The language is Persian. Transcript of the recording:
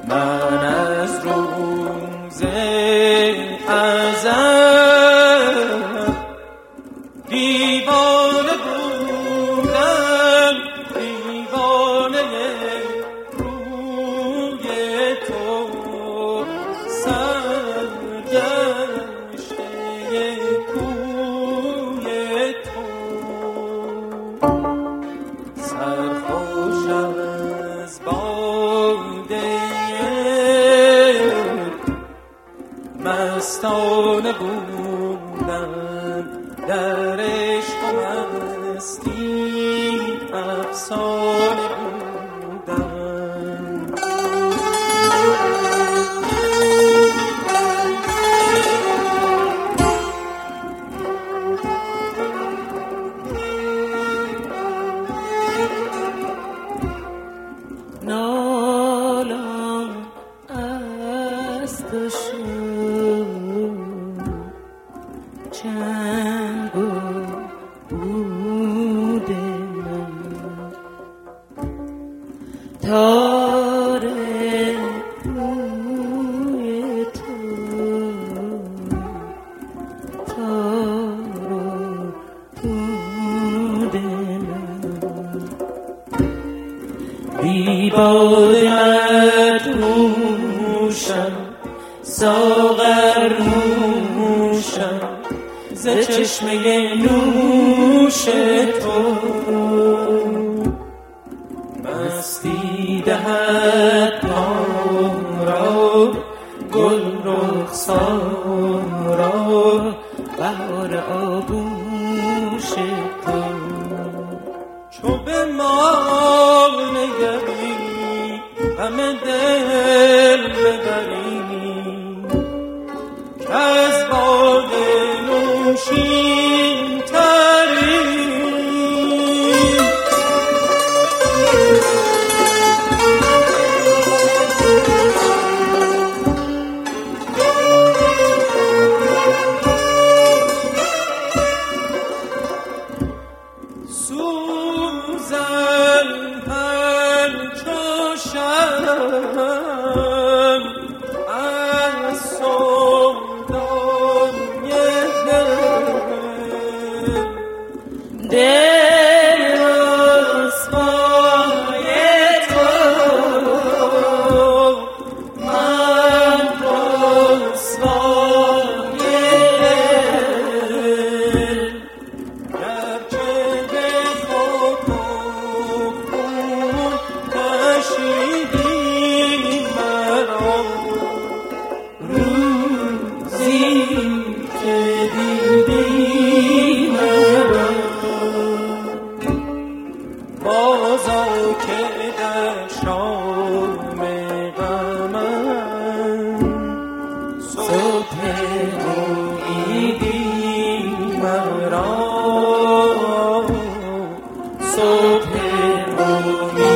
من از روز ازل دیوانه بودم، دیوانه روی تو، سرگشته کوی تو، سرخوش از باده مستانه بودم، در عشق و مستی افسانه بودم. نالم از تو شد چنگ و بود من، تار کوی تو، تار و پود من، بی باده مدهوشم، ساغر نوشم ز چشمه نوش تو، مستی دهد پام را، گل رخسار را، بهار آغوش تو. چو به ما نگری همه دل ببری، که از باده نوشین تری. سوزن همچو شمع از سودای دل رسوای تو، من رسوای دل، گرچه به خاک و خون کشیدی مرا، روزی که دیدی مرا، بازا که در شام غمم صبح امیدی مرا، صبح امیدی